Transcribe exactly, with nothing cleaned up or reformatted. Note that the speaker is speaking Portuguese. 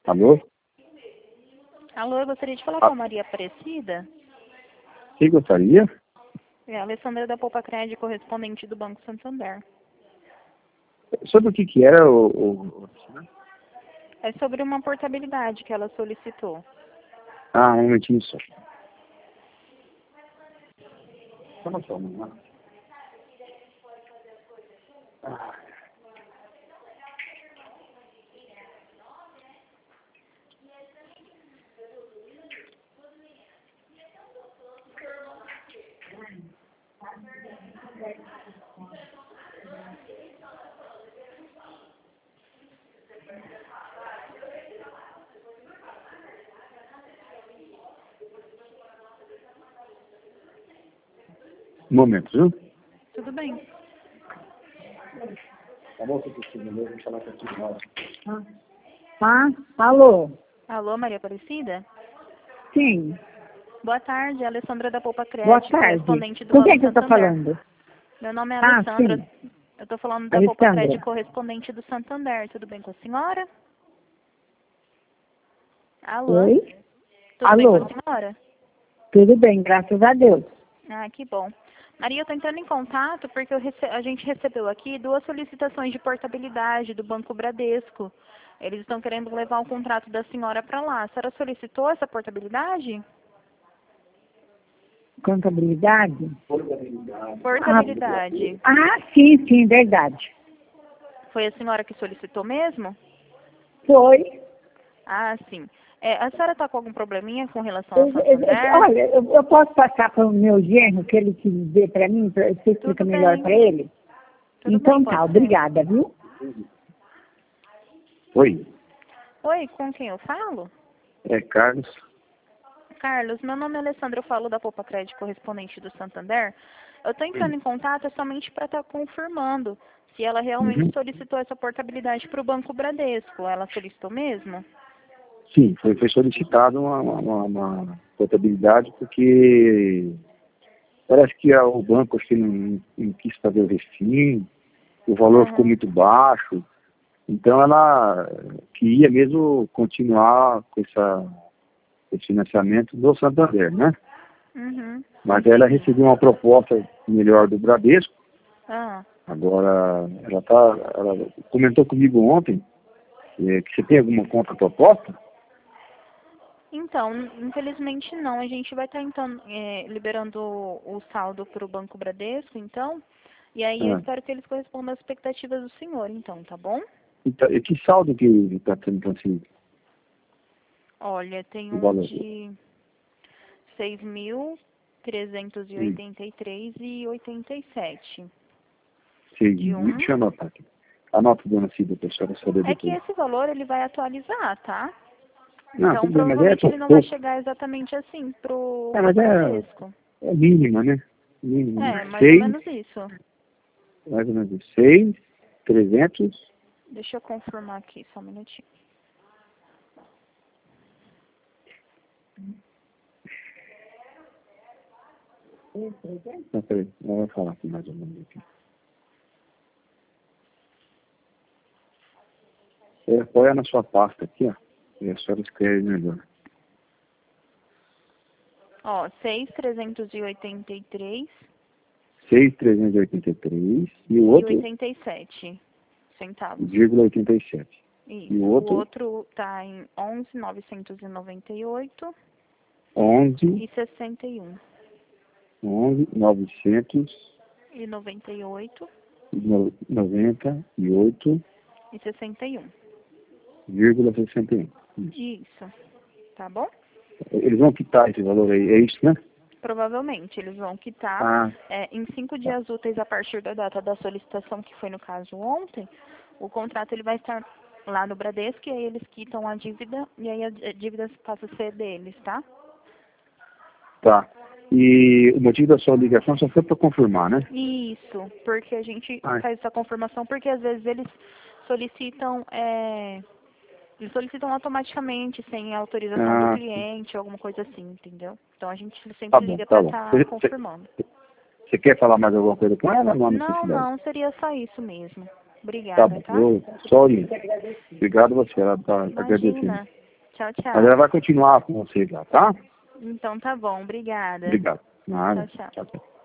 Alô? Alô, eu gostaria de falar Ah, com a Maria Aparecida. quem gostaria? É a Alessandra da Poupa Crédito, correspondente do Banco Santander. Sobre o que que era o... o... É sobre uma portabilidade que ela solicitou. Ah, um momentinho só. Só uma só, né? Ah, um momento, viu? Tudo bem. Tá bom, Cristina, eu vou falar contigo. Ah, alô? Alô, Maria Aparecida? Sim, Boa tarde, é a Alessandra da Poupa boa Crédito, tarde. correspondente do Com Banco quem que eu tô Santander. falando? Meu nome é Ah, Alessandra. sim, Eu estou falando da Poupa Alessandra. Crédito, correspondente do Santander. Tudo bem com a senhora? Alô? Oi? Tudo bem com Alô? a senhora? Tudo bem, graças a Deus. Ah, que bom. Maria, eu estou entrando em contato porque eu rece- a gente recebeu aqui duas solicitações de portabilidade do Banco Bradesco. Eles estão querendo levar o contrato da senhora para lá. A senhora solicitou essa portabilidade? Contabilidade? Ah, Portabilidade. ah, sim, sim, verdade. Foi a senhora que solicitou mesmo? Foi. Ah, sim. É, a senhora está com algum probleminha com relação ao Eu- eu- eu- Santander? olha, eu, eu posso passar para o meu genro, que ele quis dizer para mim, pra, você explica Tudo melhor bem. para ele? Tudo bem, Então tá, pode ser. obrigada, viu? Oi, Oi, com quem eu falo? é Carlos. Carlos, meu nome é Alessandra, eu falo da Poupa Crédito, correspondente do Santander. Eu estou entrando em contato somente para estar confirmando se ela realmente Uhum. solicitou essa portabilidade para o Banco Bradesco. Ela solicitou mesmo? Sim, foi, foi solicitado uma, uma, uma portabilidade porque parece que a- o banco acho que não, não quis fazer o refim, o valor ficou Uhum. muito baixo, então ela queria mesmo continuar com essa, esse financiamento do Santander, né? Uhum. Mas ela Entendi. recebeu uma proposta melhor do Bradesco, Ah, agora ela tá, ela comentou comigo ontem eh, que você tem alguma contraproposta? então, infelizmente não. A gente vai estar então é, liberando o, o saldo para o Banco Bradesco, então. E aí eu Ah, espero que eles correspondam às expectativas do senhor, então, tá bom? então, e que saldo que está tendo transferido? Olha, tem O um valor? de seis mil trezentos e oitenta e três e oitenta e sete. seis De mil, um. deixa eu anotar aqui. Anota, dona Cida, para a senhora saber É que depois. esse valor ele vai atualizar, tá? Não, Então tudo bem, mas é provavelmente pou- ele não vai pouco. chegar exatamente assim pro, É, pro mas é, Bradesco. é mínima, né? Mínima, né? É, mais ou seis, menos isso. mais ou menos isso. seis, trezentos. Deixa eu confirmar aqui, só um minutinho. Não, peraí, não vai falar aqui mais ou menos aqui. É, apoia na sua pasta aqui, ó. E a senhora escreve melhor. Ó, seis mil trezentos e oitenta e três seis mil trezentos e oitenta e três e o e outro, oitenta e sete centavos. vírgula oitenta e sete. Isso. E o O outro, outro tá em onze mil novecentos e noventa e oito onze, e sessenta e um. onze, novecentos E noventa e oito e noventa e oito e sessenta e um. vírgula sessenta e um. Isso. Isso. Tá bom? Eles vão quitar esse valor aí, é isso, né? Provavelmente eles vão quitar Ah, é, em cinco tá. dias úteis a partir da data da solicitação, que foi no caso ontem. O contrato ele vai estar lá no Bradesco e aí eles quitam a dívida e aí a a dívida passa a ser deles, tá? Tá. E o motivo da sua ligação só foi para confirmar, né? Isso, porque a gente Ah, faz essa confirmação porque às vezes eles solicitam, é, eles solicitam automaticamente, sem autorização do ah, cliente, alguma coisa assim, entendeu? Então a gente tá sempre bom, liga tá para bom. estar Você, você- confirmando. você quer falar mais alguma coisa com ela? Não há Não, necessidade. não, seria só isso mesmo. Obrigada, Tá bom, tá? eu só oriento. Obrigado a você, ela tá agradecendo. Imagina. Tchau, tchau. Mas ela vai continuar com você já, tá? Então tá bom, obrigada. Obrigado. Nada. Tchau, tchau. Tchau, tchau.